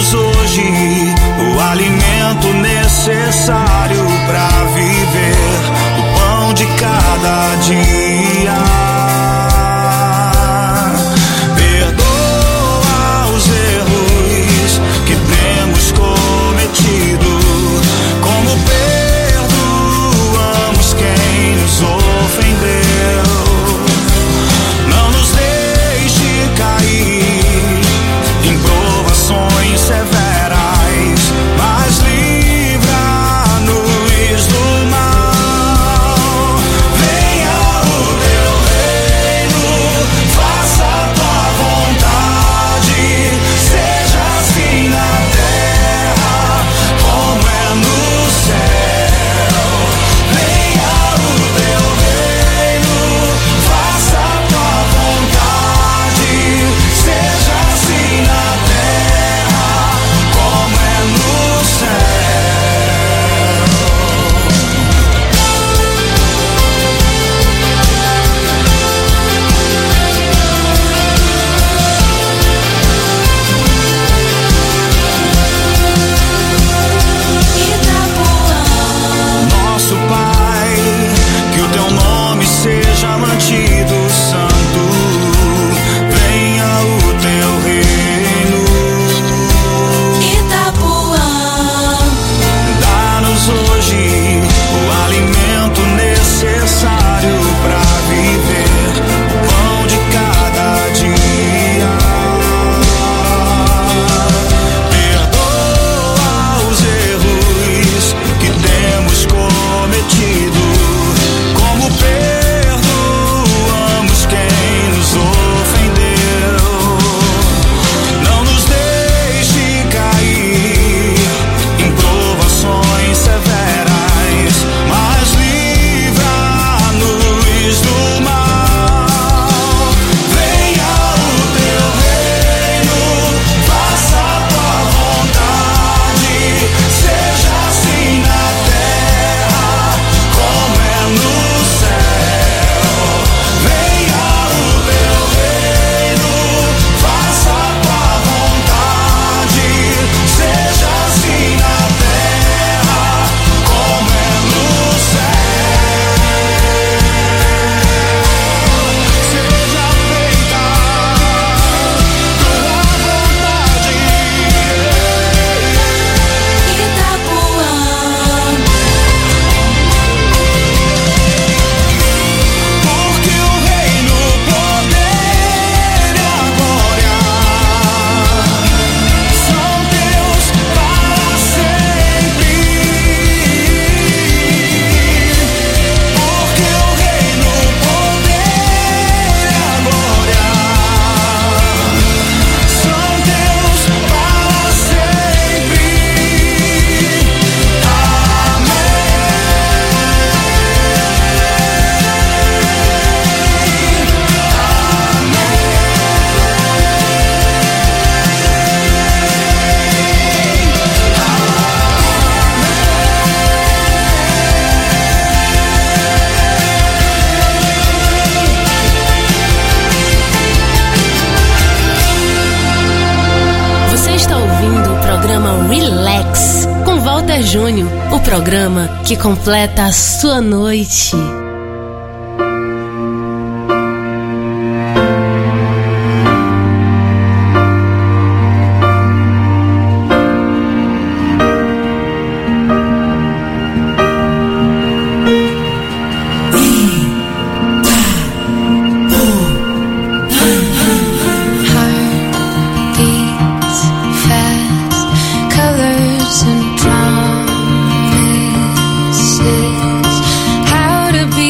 Dá-nos hoje o alimento necessário para viver, o pão de cada dia. Perdoa os erros que temos cometido, como perdoamos quem nos ofendeu. Não nos deixe cair em provações severas, mas livra-nos do mal. Venha o teu reino, faça a tua vontade, seja assim na terra como é no céu. Venha o teu reino, faça a tua vontade, seja assim na terra como é no céu. Nosso Pai, que o teu nome seja mantido santo. Venha o teu reino. Dá-nos hoje o alimento necessário para viver, o pão de cada dia. Perdoa os erros que temos cometido, como perdoamos quem nos ofendeu. Não nos deixe cair em provações severas, mas livra-nos do mal. Venha o teu reino, faça a tua vontade, seja assim na terra como é no céu. Venha o teu reino, faça a tua vontade, seja assim na terra como é no céu. Seja feita tua vontade. Porque o reino, o poder e a glória são teus para sempre. Porque o reino, o poder e a glória são teus para sempre. Você está ouvindo o programa Relax com Walter Júnior, o programa que completa a sua noite. Heartbeats fast, colors and promises. How to be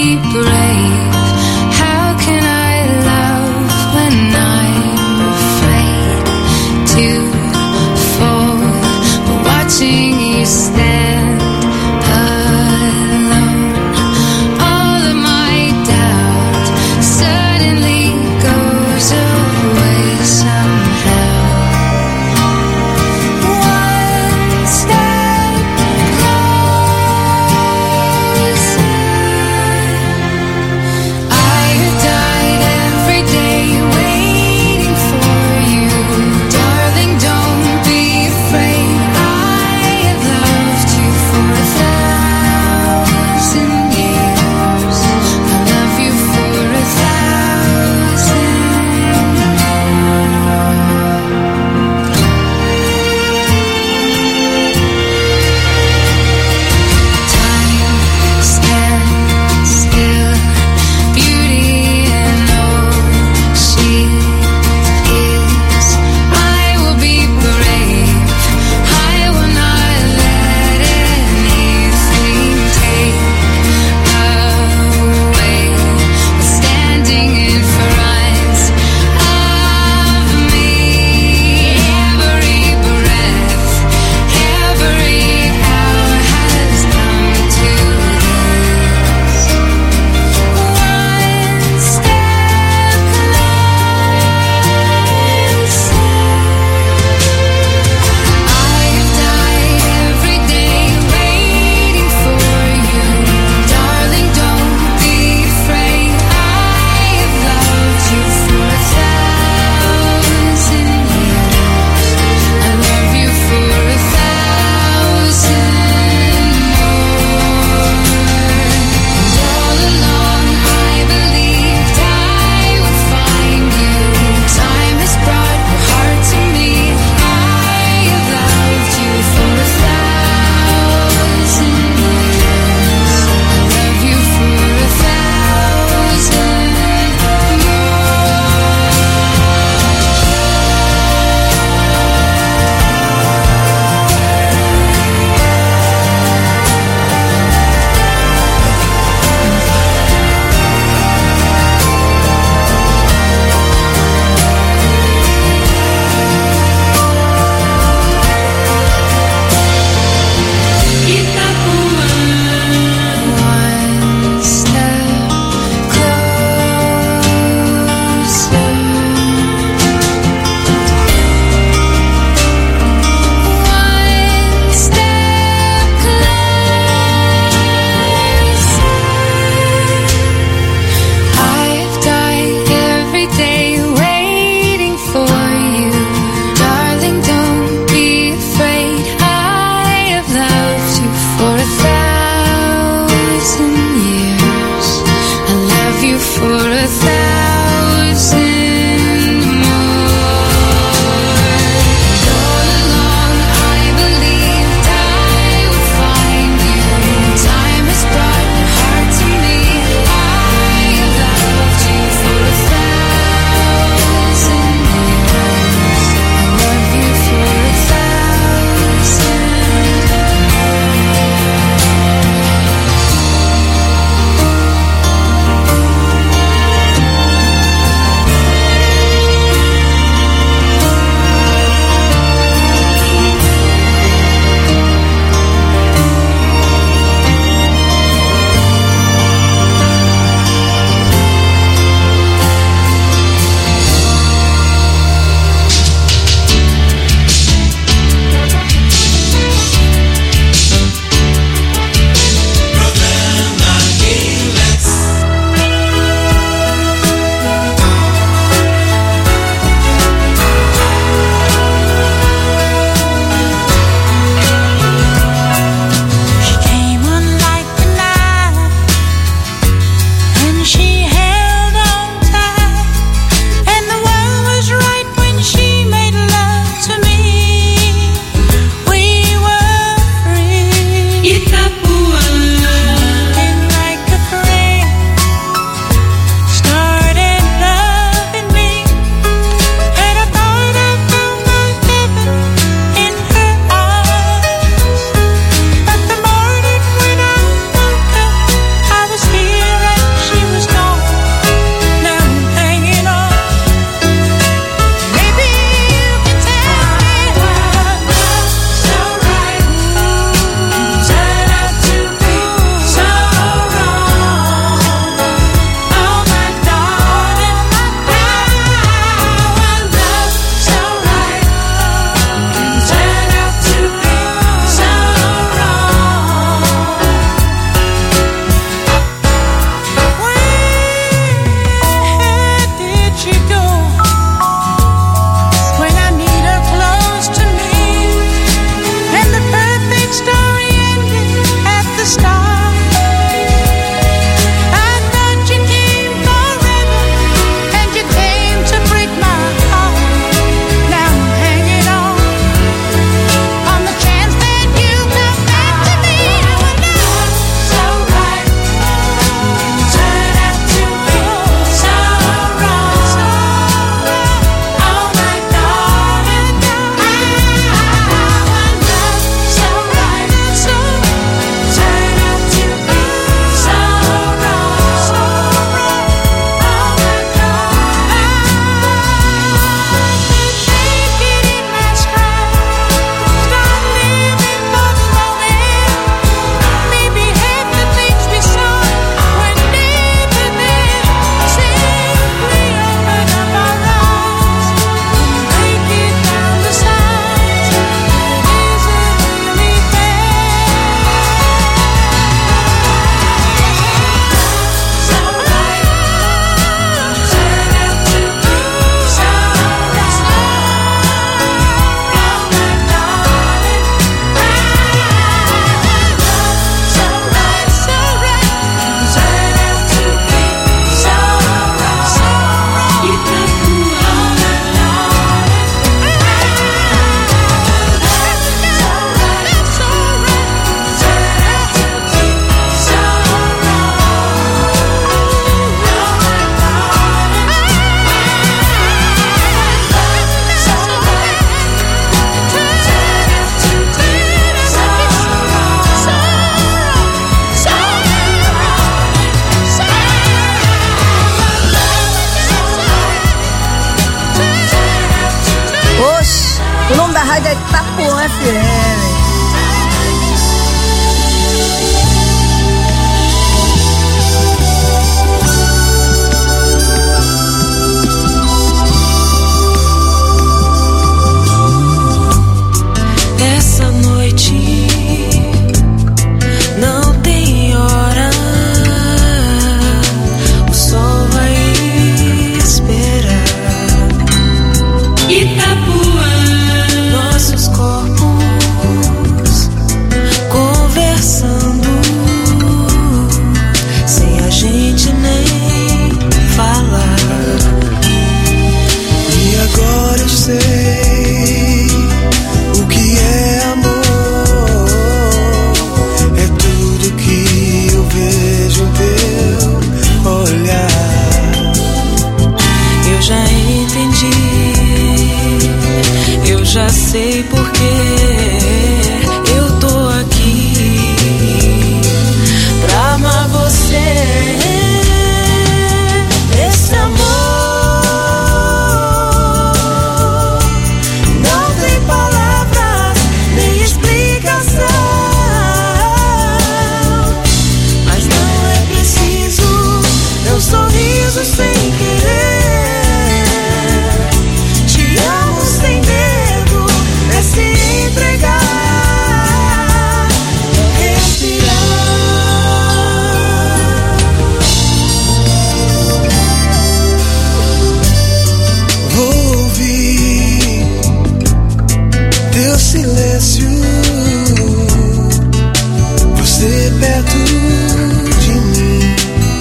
O nome da rádio é Itapuã FM. Essa noite não tem hora, o sol vai esperar. Itapuã, nossos corpos conversando, sem a gente nem falar. E agora eu sei o que é amor, é tudo que eu vejo no teu olhar. Eu já entendi, eu já sei porquê eu tô aqui pra amar você. Esse amor não tem palavras nem explicação, mas não é preciso, é um sorriso sem querer. Te amo sem medo, é se entregar, é respirar. Vou ouvir teu silêncio, você perto de mim,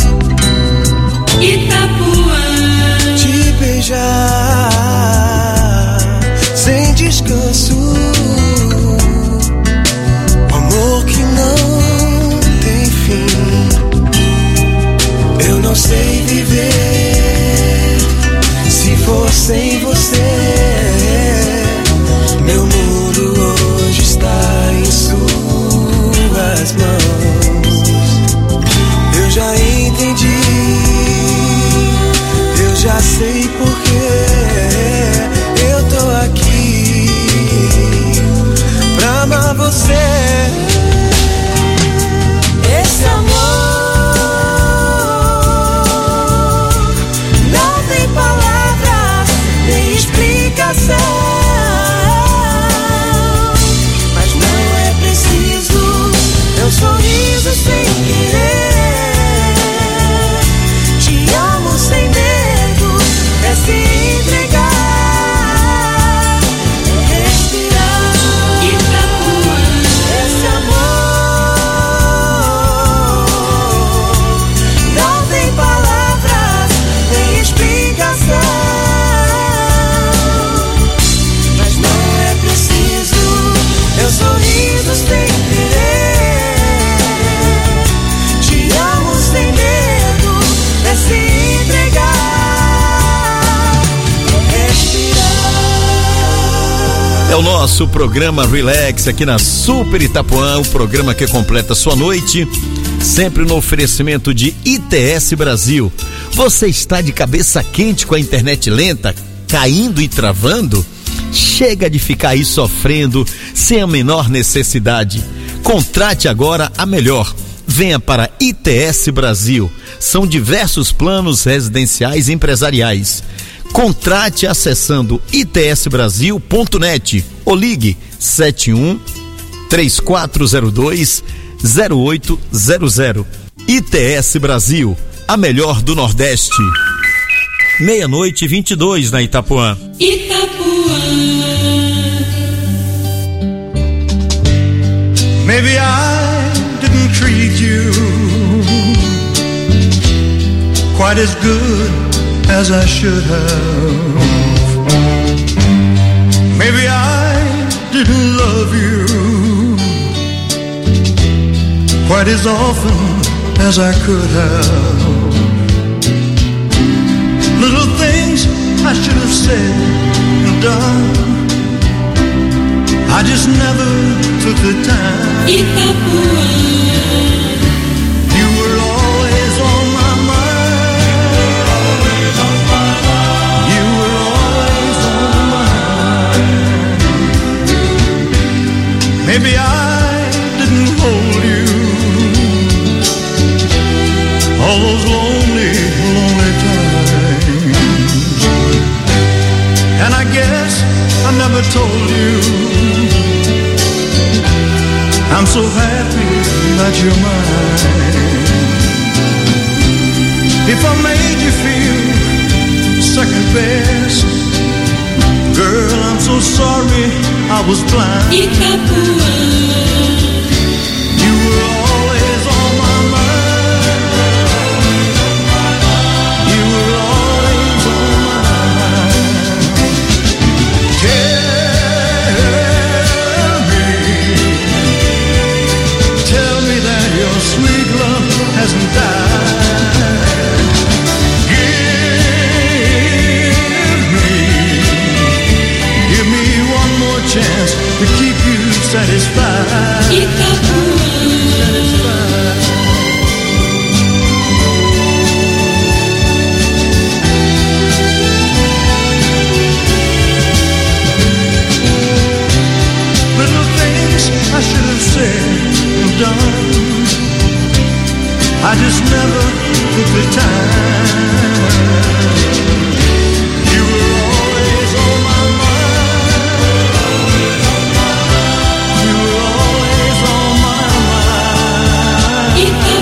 Itapuã, te beijar sem descanso, amor que não tem fim. Eu não sei viver se for sem você. Meu mundo hoje está em suas mãos. Eu já entendi, eu já sei porquê eu tô aqui pra amar você. esse amor não tem palavras nem explicação, mas não é preciso, é um sorriso sem querer. Te amo sem medo, é se entregar, é respirar. Itapuã, esse amor não tem palavras nem explicação, mas não é preciso, é um sorriso sem querer. Te amo sem medo, é se entregar, é respirar. É o nosso programa Relax aqui na Super Itapuã, o programa que completa sua noite, sempre no oferecimento de ITS Brasil. Você está de cabeça quente com a internet lenta, caindo e travando? Chega de ficar aí sofrendo sem a menor necessidade. Contrate agora a melhor. Venha para ITS Brasil. São diversos planos residenciais e empresariais. Contrate acessando itsbrasil.net ou ligue 71 3402 0800. ITS Brasil, a melhor do Nordeste. 00:22 na Itapuã. Maybe I didn't treat you quite as good as I should have. Maybe I didn't love you quite as often as I could have. Little things I should have said and done, I just never took the time. Itapuã, you were always on my mind. You were always on my mind. Maybe I didn't hold you all those lonely, lonely times. And I guess I never told you I'm so happy that you're mine. If I made you feel second best, girl, I'm so sorry I was blind. You were always on my mind. You were always on my mind. Tell me that your sweet love hasn't died. Give me one more chance to keep you satisfied. Little things I should have said and done, I just never took the time. You were always on my mind. You were always on my mind.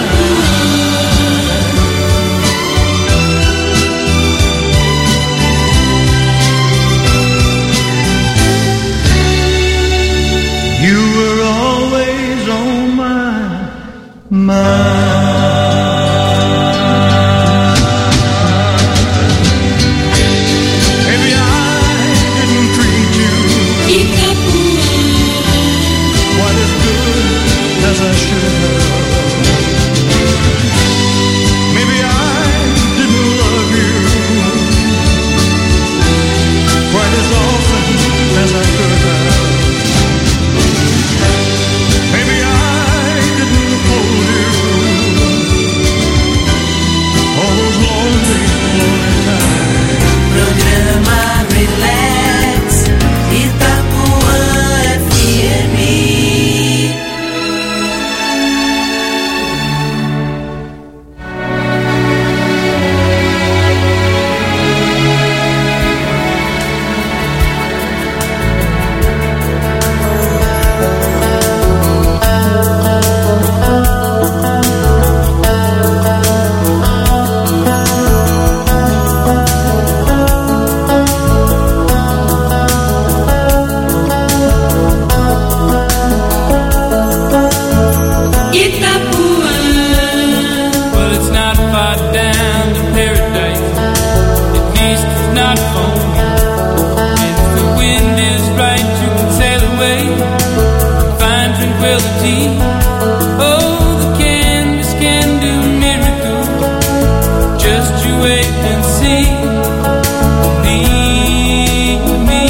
You were always on my mind. Maybe I didn't treat you quite as good as I should have. Maybe I didn't love you quite as often as I could have. Maybe I didn't hold you all those lonely, lonely times. Programa Relax, Itapuã FM. Well, it's not far down to paradise. At least it's not for me. And if the wind is right, you can sail away, find tranquility. Oh, the canvas can do miracles. Just you wait and see. Believe me.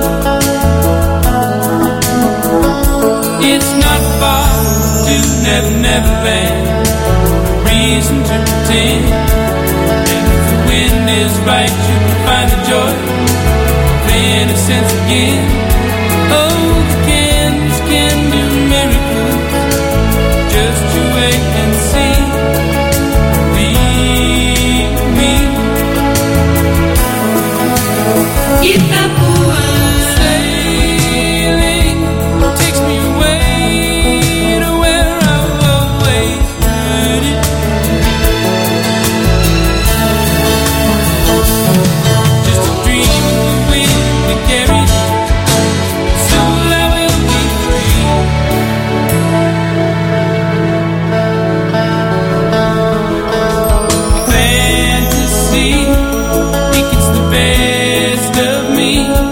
It's not far to Never Never Land. Reason to pretend. And if the wind is right, you can find the joy of innocence again. Oh, the canvas can do miracles. Just you wait and see. Believe me. Sailing takes me away to where I've always wanted. Just a dream of the wind that carries me. Soon I will be free. Fantasy, think it's the best of me.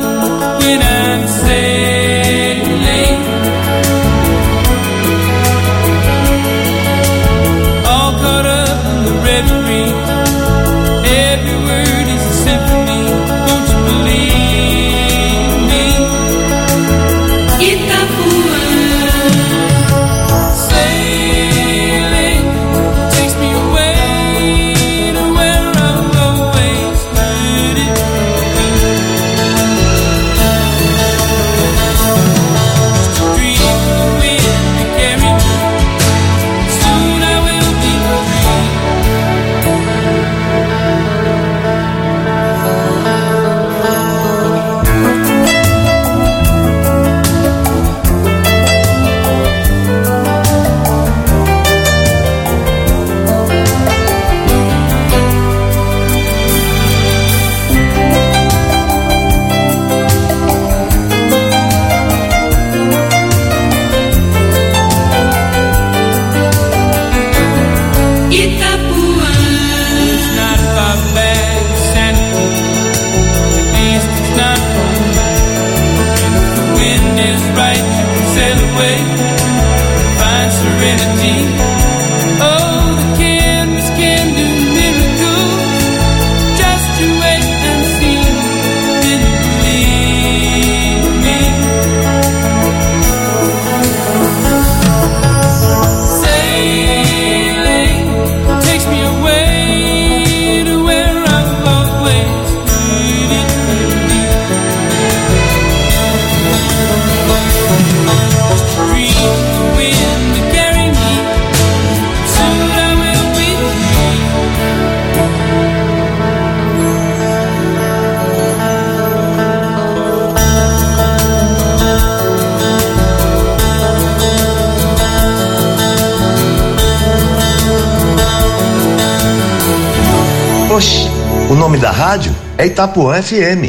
nome da rádio é Itapuã FM.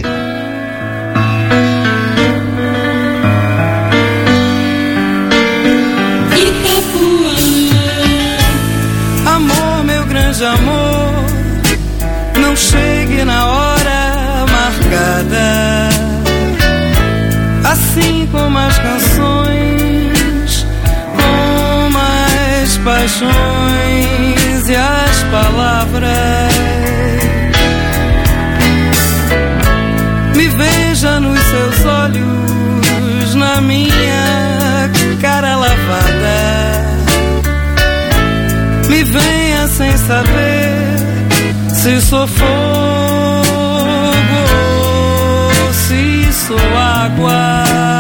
Amor, meu grande amor, não chegue na hora marcada. Assim como as canções, como as paixões e as palavras. Me veja nos seus olhos, na minha cara lavada. Me venha sem saber se sou fogo ou se sou água.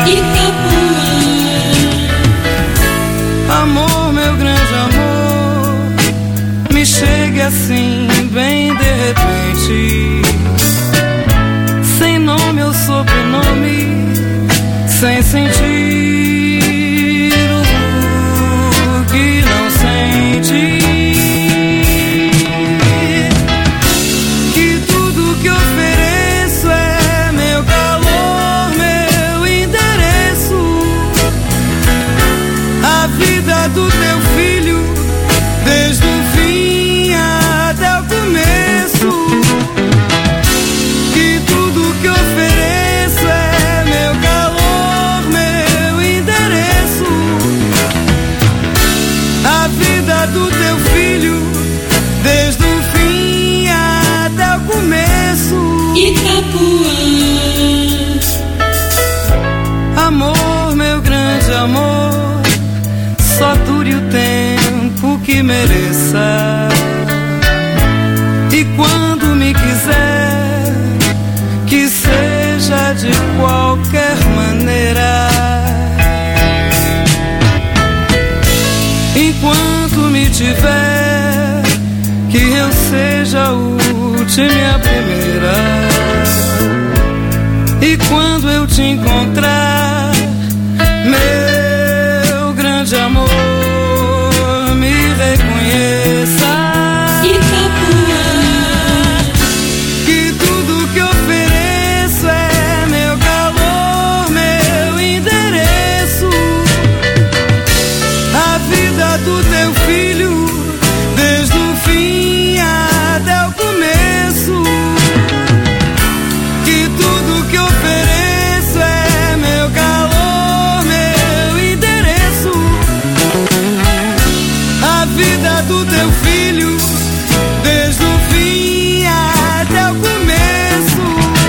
Amor, meu grande amor, me chegue assim bem de repente, sem nome ou sobrenome, sem sentir o que não sente. Que tudo que ofereço é meu calor, meu endereço, a vida do teu filho, desde o fim até o começo. Que tudo que ofereço é meu calor, meu endereço, a vida do teu filho, desde o fim até o começo. Itapuã. Amor, meu grande amor, só dure o tempo que mereça. E quando me quiser, que seja de qualquer maneira. Enquanto me tiver, que eu seja a última e a primeira. E quando eu te encontrar, meu grande amor, me reconheça. Que tudo que ofereço é meu calor, meu endereço, a vida do teu filho, desde o fim até o começo. Que tudo que ofereço é meu calor, meu endereço, a vida do teu filho, desde o fim até o começo.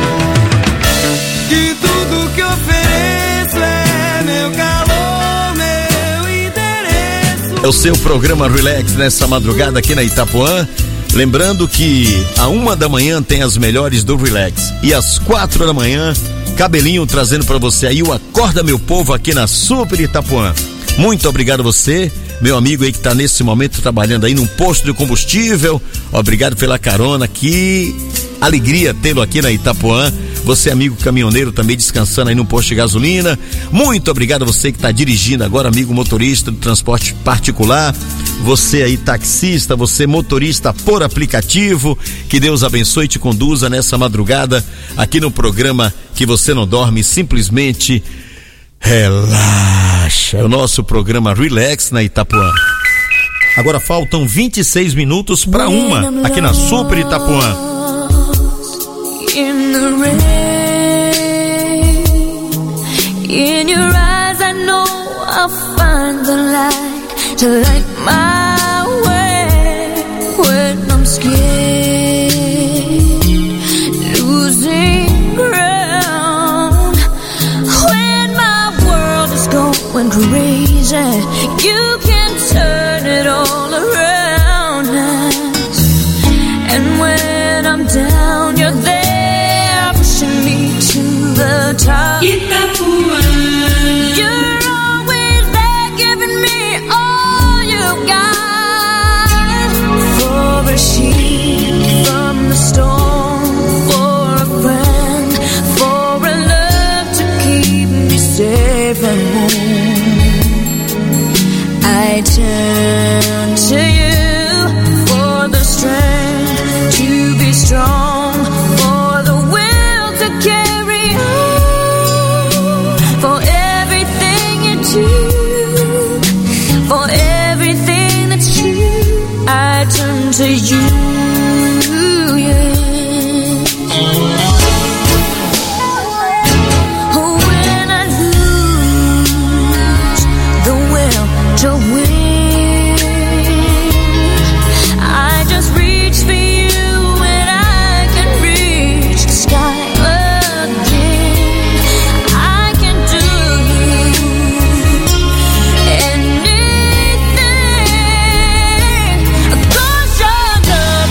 Que tudo que ofereço é meu calor, meu endereço. É o seu programa Relax nessa madrugada aqui na Itapuã. Lembrando que a 1 da manhã tem as melhores do Relax e às 4 da manhã, Cabelinho trazendo pra você aí o Acorda Meu Povo aqui na Super Itapuã. Muito obrigado a você, meu amigo aí que tá nesse momento trabalhando aí num posto de combustível. Obrigado pela carona, que alegria tê-lo aqui na Itapuã. Você, amigo caminhoneiro, também descansando aí no posto de gasolina. Muito obrigado a você que está dirigindo agora, amigo motorista do transporte particular. Você aí, taxista, você motorista por aplicativo. Que Deus abençoe e te conduza nessa madrugada aqui no programa que você não dorme, simplesmente relaxa. É o nosso programa Relax na Itapuã. Agora faltam 26 minutos para 1 aqui na Super Itapuã. In the rain, in your eyes I know I'll find the light to light my way when I'm scared, losing ground, when my world is going crazy, you can turn it all around us, and when I'm down you're there to the top. Itapuã. You're always there giving me all you got. For a sheep from the storm, for a friend, for a love to keep me safe and warm. I turn to you for the strength to be strong. carry on. For everything you do, for everything that's true, I turn to you. Girl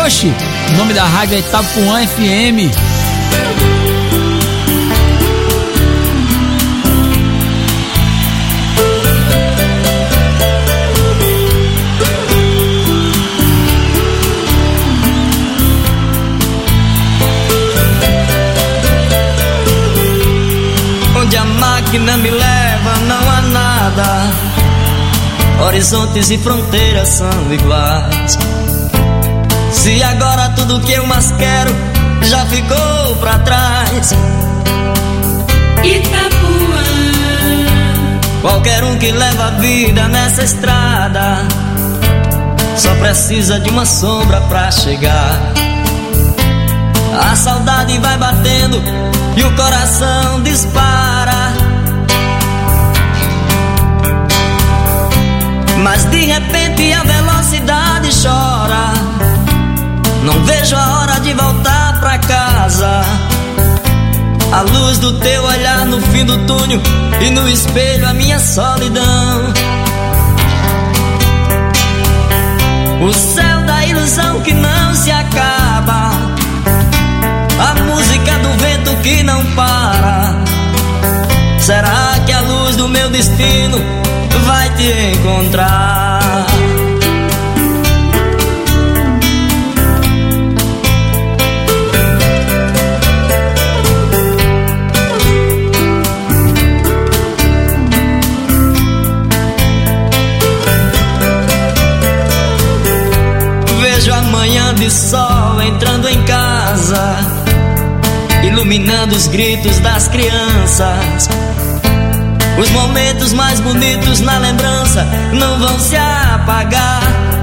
Oxi, o nome da rádio é Itapuã FM. Onde a máquina me leva não há nada, horizontes e fronteiras são iguais. Se agora tudo que eu mais quero já ficou pra trás. Itapuã, qualquer um que leva a vida nessa estrada só precisa de uma sombra pra chegar. A saudade vai batendo e o coração dispara, mas de repente a velocidade chora. Não vejo a hora de voltar pra casa. A luz do teu olhar no fim do túnel e no espelho a minha solidão. O céu da ilusão que não se acaba, a música do vento que não para. Será que a luz do meu destino vai te encontrar? Vejo a manhã de sol entrando em casa, iluminando os gritos das crianças. Os momentos mais bonitos na lembrança não vão se apagar.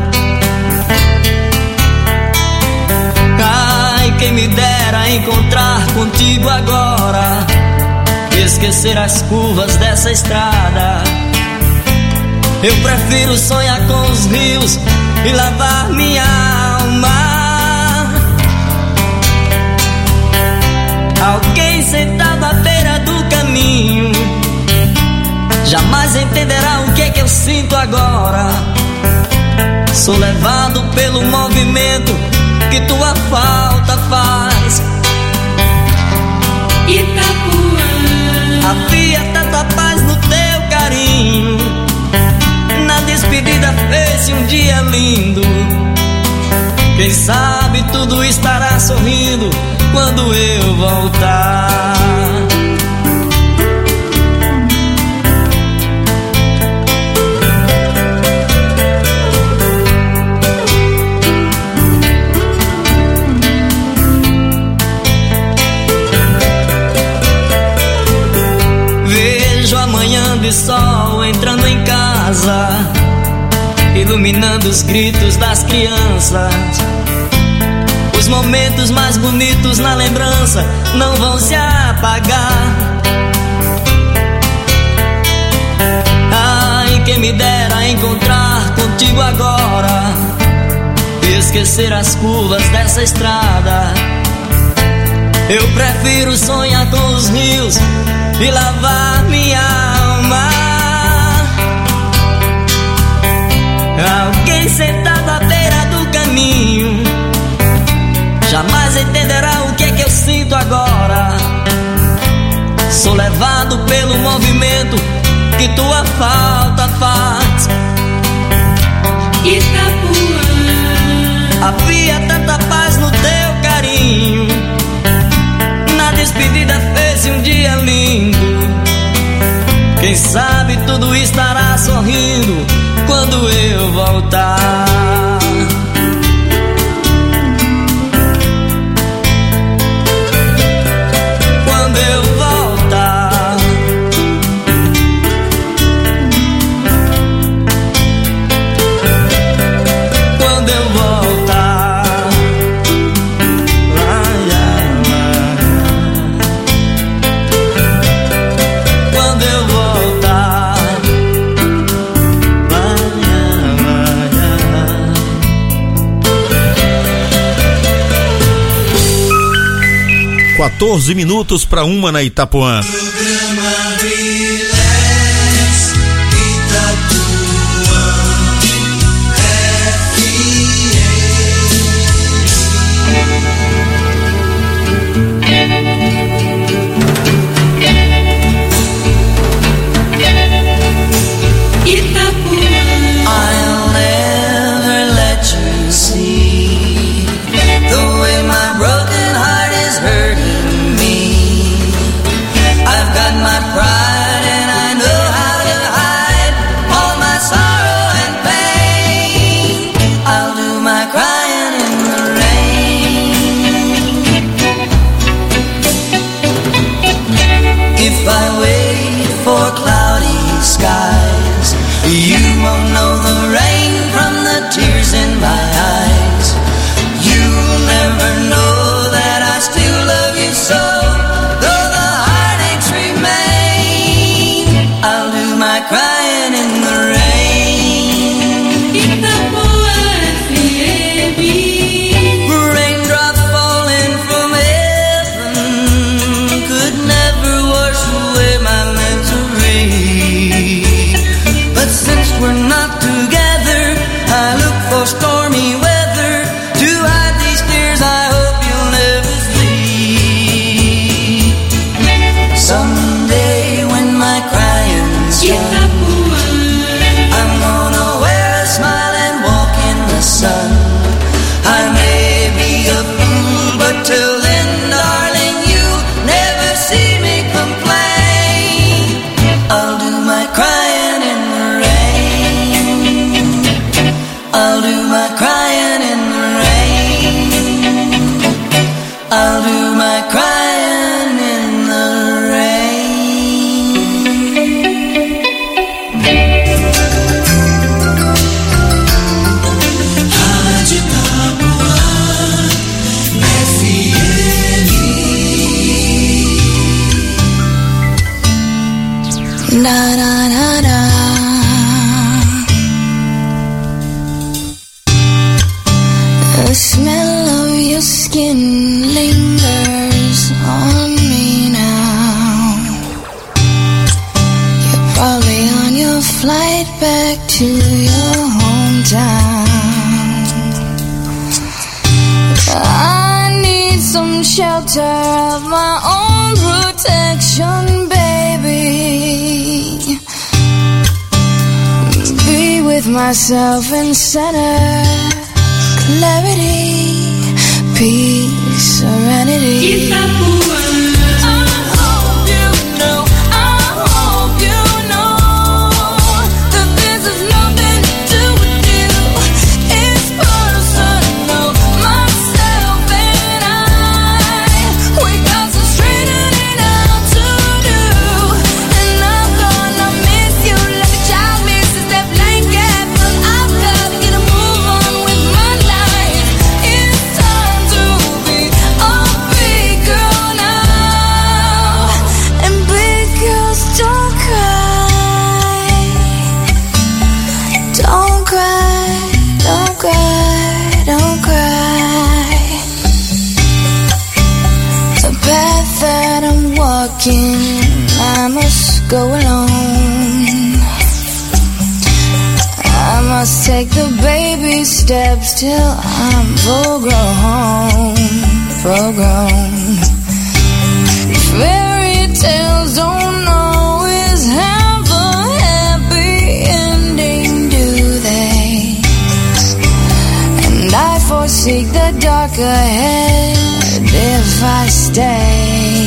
Ai, quem me dera encontrar contigo agora e esquecer as curvas dessa estrada. Eu prefiro sonhar com os rios e lavar minha alma. Alguém sentado à beira do caminho jamais entenderá o que é que eu sinto agora. Sou levado pelo movimento que tua falta faz. Itapuã, havia tanta paz no teu carinho, na despedida fez-se um dia lindo. Quem sabe tudo estará sorrindo quando eu voltar. Vejo a manhã de sol entrando em casa, iluminando os gritos das crianças. Os momentos mais bonitos na lembrança não vão se apagar. Ai, quem me dera encontrar contigo agora e esquecer as curvas dessa estrada. Eu prefiro sonhar com os rios e lavar minha alma. Alguém sentado à beira do caminho jamais entenderá o que é que eu sinto agora. Sou levado pelo movimento que tua falta faz. Itapuã, havia tanta paz no teu carinho, na despedida fez-se um dia lindo. Quem sabe tudo estará sorrindo quando eu voltar. Quando eu voltar. Quando eu voltar. Quando eu voltar. 14 minutos para 1 na Itapuã. Programa Relax, Itapuã FM. right back to your hometown. I need some shelter of my own protection, baby. Be with myself in center, clarity, peace, serenity. I must go alone. I must take the baby steps till I'm full grown. Fairy tales don't always have a happy ending, do they? And I foresee the dark ahead if I stay.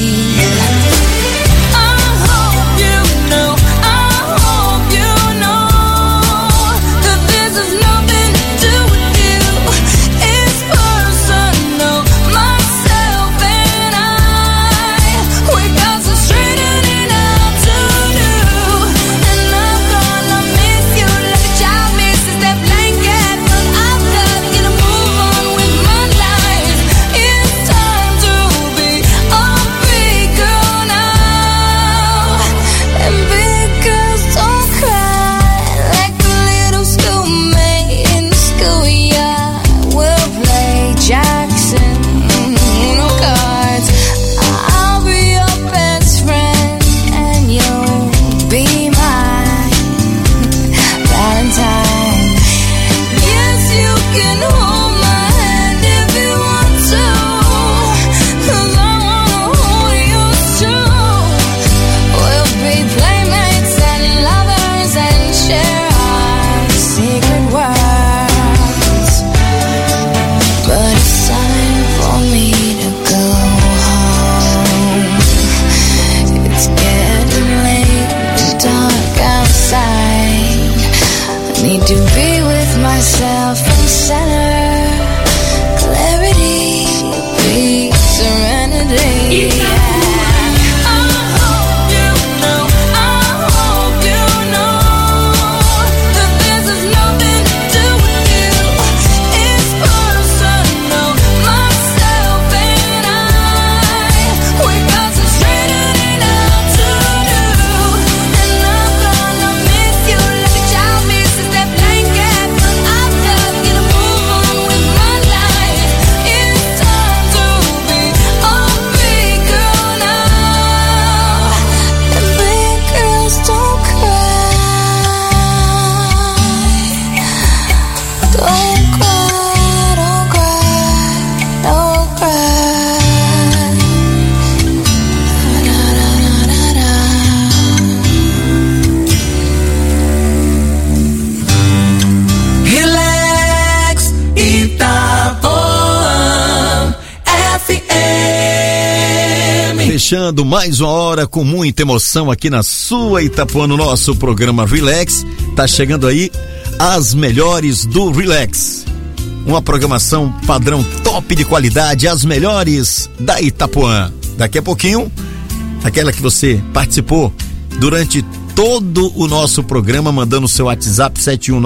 Fechando mais uma hora com muita emoção aqui na sua Itapuã, no nosso programa Relax. Tá chegando aí as melhores do Relax. Uma programação padrão top de qualidade, as melhores da Itapuã. Daqui a pouquinho, aquela que você participou durante todo o nosso programa, mandando o seu WhatsApp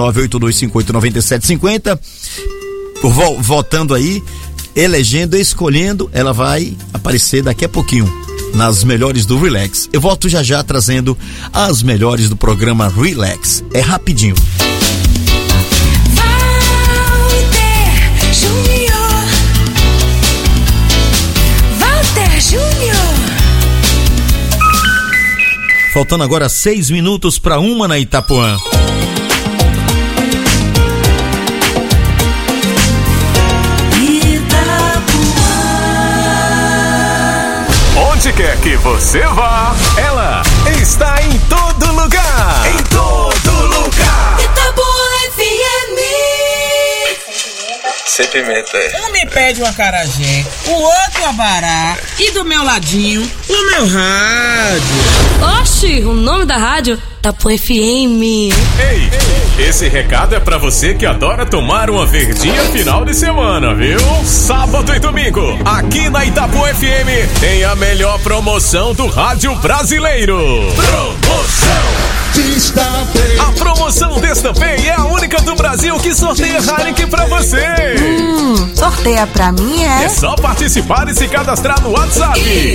71982589750, votando aí, elegendo, escolhendo, ela vai aparecer daqui a pouquinho nas melhores do Relax. Eu volto já já trazendo as melhores do programa Relax. É rapidinho. Walter Júnior. Faltando agora 6 minutos para 1 na Itapuã. quer que você vá, ela está em todo lugar. Em todo lugar. Itapuã FM. Sem pimenta, é. Um me pede um acarajé, o outro abará e do meu ladinho o meu rádio. Oxi, o nome da rádio? Itapuã FM. Ei, esse recado é pra você que adora tomar uma verdinha final de semana, viu? Sábado e domingo, aqui na Itapuã FM, tem a melhor promoção do rádio brasileiro. Promoção Destampei. A promoção Destampei é a única do Brasil que sorteia Heineken pra você. Sorteia pra mim, é? É só participar e se cadastrar no WhatsApp.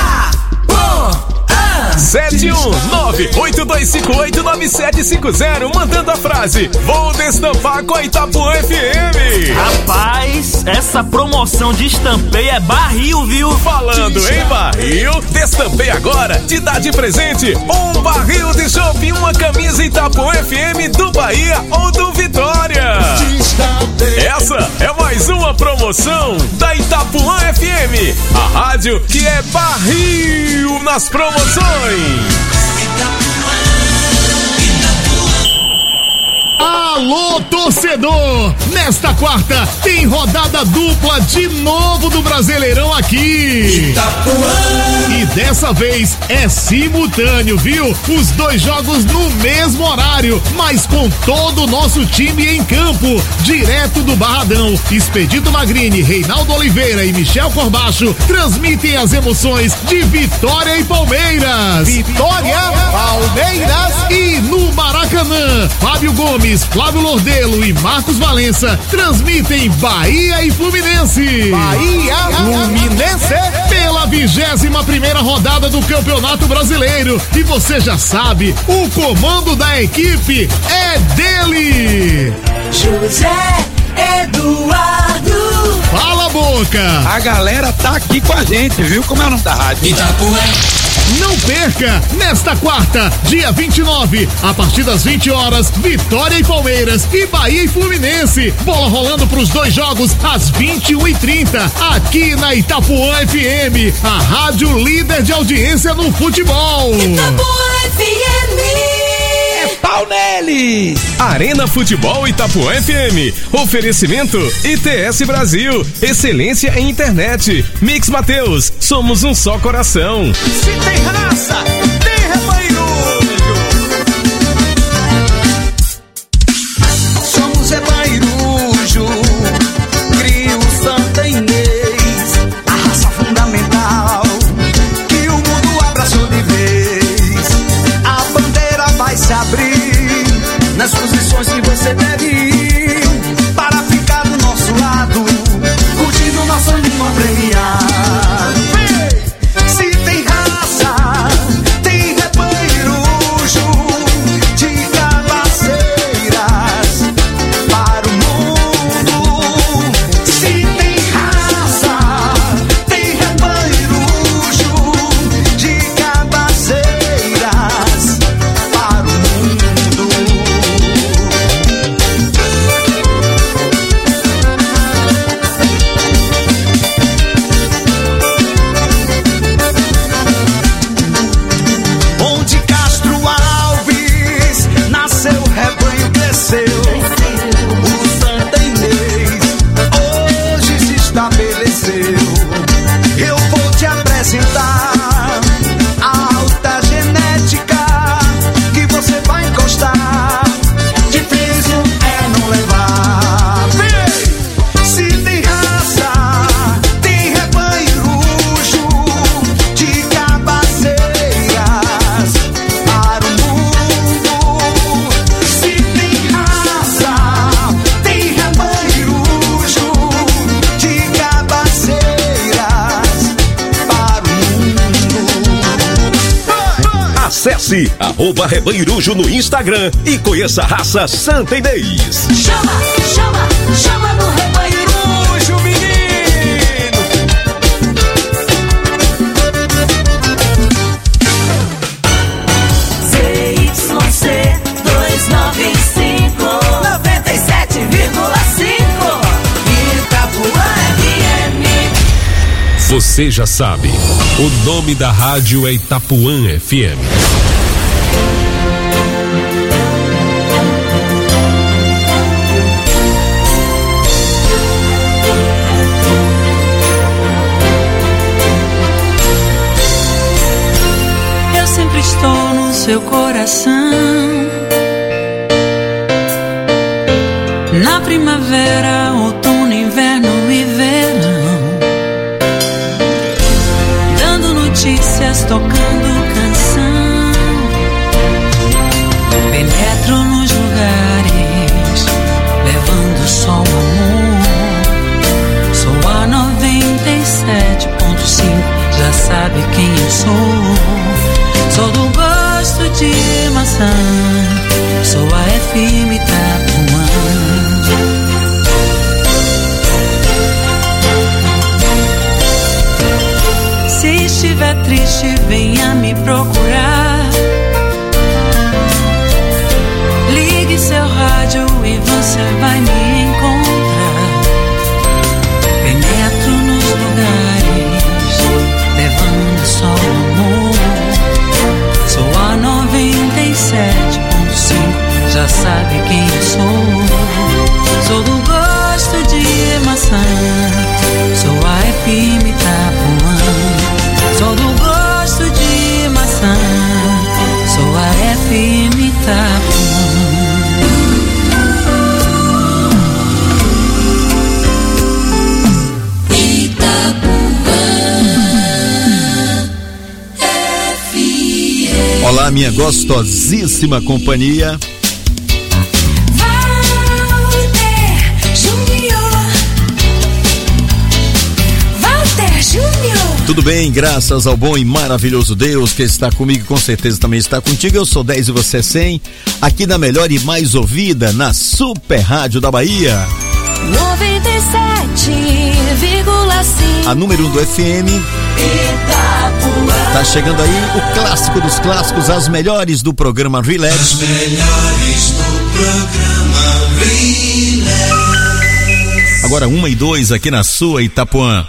719-8258-9750, mandando a frase: vou destampar com a Itapuã FM. Rapaz, essa promoção de Destampei é barril, viu? Falando em barril, Destampei agora te dá de presente um barril de chopp e uma camisa Itapuã FM do Bahia ou do Vitória. Essa é mais uma promoção da Itapuã FM, a rádio que é barril nas promoções. Alô, torcedor! Nesta quarta tem rodada dupla de novo do Brasileirão aqui. Itapuã. E dessa vez é simultâneo, viu? Os dois jogos no mesmo horário, mas com todo o nosso time em campo. Direto do Barradão, Expedito Magrini, Reinaldo Oliveira e Michel Corbacho transmitem as emoções de Vitória e Palmeiras. Vitória, Palmeiras e no Maracanã, Fábio Gomes, Flávio Lordelo e Marcos Valença transmitem Bahia e Fluminense. Bahia, Fluminense, pela 21ª rodada do Campeonato Brasileiro. E você já sabe, o comando da equipe é dele. José Eduardo. Fala, Boca. A galera tá aqui com a gente, viu? Como é o nome da rádio? Itapuã. Não perca, nesta quarta, dia 29, a partir das 20 horas, Vitória e Palmeiras e Bahia e Fluminense. Bola rolando pros dois jogos às 21h30, aqui na Itapuã FM, a rádio líder de audiência no futebol. Itapuã FM. É pau neles! Arena Futebol Itapuã FM. Oferecimento ITS Brasil. Excelência em internet. Mix Mateus. Somos um só coração. Se tem raça, tem rebanho. Somos rebairujo. Crio Santa Inês. A raça fundamental que o mundo abraçou de vez. A bandeira vai se abrir nas posições que você deve ir para ficar do nosso lado, curtindo nosso língua premiado. Se tem raça, tem rebanho-rujo de cabaceiras para o mundo. Se tem raça, tem rebanho-rujo de cabaceiras para o mundo. Onde Castro Alves nasceu, o rebanho cresceu. O Santa Inês hoje se estabeleceu. Eu vou te apresentar a alta genética que você vai encostar. Difícil é não levar. Se tem raça, tem rebanho-rujo de cabaceiras para o mundo. Se tem raça, tem rebanho-rujo de cabaceiras para o mundo. Acesse @rebanhorujo no Instagram e conheça a raça Santa Inês. Chama, chama, chama no rebanho-rujo, menino. ZYC 295 97,5 Itapuã FM. Você já sabe, o nome da rádio é Itapuã FM. Eu sempre estou no seu coração, na primavera, outono, inverno e verão, dando notícias, tocando canção. Penetro nos lugares, levando só o amor. Sou a 97.5, já sabe quem eu sou. Sou do gosto de maçã, sou a FM Itapuã. Se estiver triste, venha me procurar. Ligue seu rádio e você vai me encontrar. Penetro nos lugares, levando só o amor. Sou a 97.5, já sabe quem eu sou. Sou do gosto de maçã, sou a FM Itapuã. Sou do gosto de maçã, sou a FM Itapuã. Olá, minha gostosíssima companhia. Walter Júnior. Tudo bem, graças ao bom e maravilhoso Deus que está comigo e com certeza também está contigo. Eu sou 10 e você é 100, aqui na melhor e mais ouvida, na Super Rádio da Bahia. 97,5. A número 1 do FM. Tá chegando aí o clássico dos clássicos, as melhores do programa Relax. As melhores do programa Relax. Agora 1 e 2 aqui na sua Itapuã.